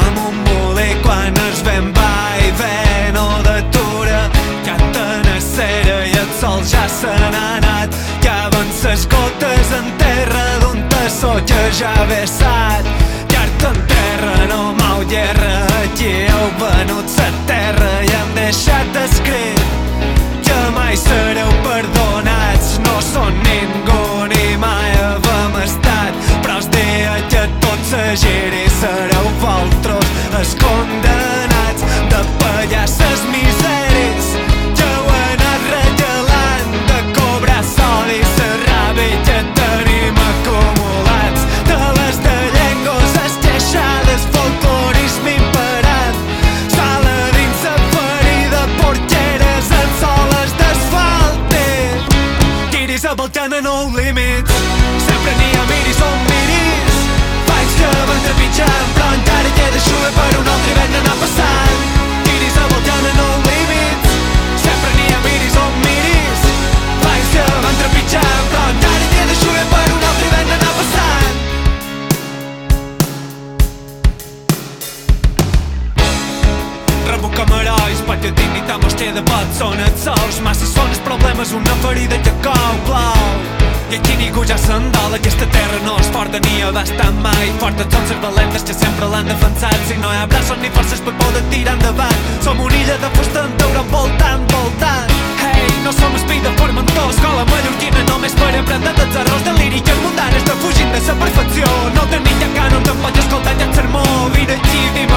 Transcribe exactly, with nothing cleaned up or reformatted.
amb un molí quan es ven va i ve no d'atura. Canten a cera i el sol ja se n'ha anat, caven ses gotes en terra d'un tassó que ja ha vessat. Llart en terra, no mau guerra, aquí heu venut sa terra i hem deixat escrit que mai sereu perdonats. No són ningú ni mai haver estat, però el dia que tot se giri sereu vosaltres els condemnats de pagar ses miseris que heu anat regalant, de cobrar sol i sa ràbia que tenim acumulats, de les de llengües esqueixades, folclorisme imperant, sala dins sa ferida, porqueres en soles d'asfalt. Guiris a Balcana no límits, sempre n'hi ha miris on miris, faig que van trepitjant però encara queda xuga per un altre hivern anar passant. Guiris a Balcana no límits, sempre n'hi ha miris on miris, faig que van trepitjant però encara queda xuga per un altre hivern anar passant. Rebut com herois perquè dignitat mos queda pot, són els sols, massa són els problemes, una ferida que cou, plou. I aquí ningú ja se'n dol, aquesta terra no és forta ni ha estat mai forta. Són ses valentes que sempre l'han defensat, si no hi ha braços ni forces per poder tirar endavant. Som una illa de fusta en tauró voltant, voltant. Hey, no som espí de formentor, escola mallorquina només per aprendre dels errors de líriques mundanes, de fugint de sa perfecció. No tenim ja cànon, tampoc escoltant ja el sermó, vine aquí, vine